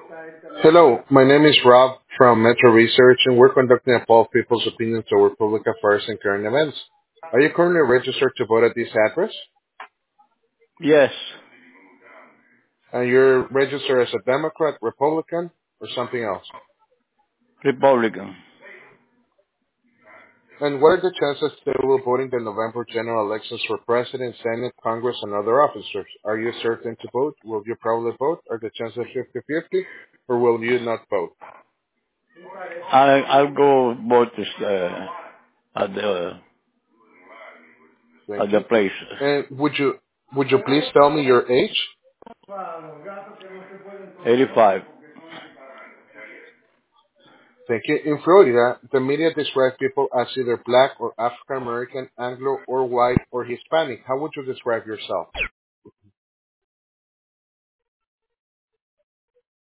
Hello, my name is Rob from Metro Research, and we're conducting a poll of people's opinions over public affairs and current events. Are you currently registered to vote at this address? Yes, And you're registered as a Democrat, Republican, or something else? Republican. And what are the chances that you will vote in the November general elections for President, Senate, Congress, and other officers? Are you certain to vote? Will you probably vote? Are the chances 50-50? Or will you not vote? I'll go vote at the Thank you. place. And would you please tell me your age? 85. Thank you. In Florida, the media describe people as either black or African American, Anglo or white or Hispanic. How would you describe yourself?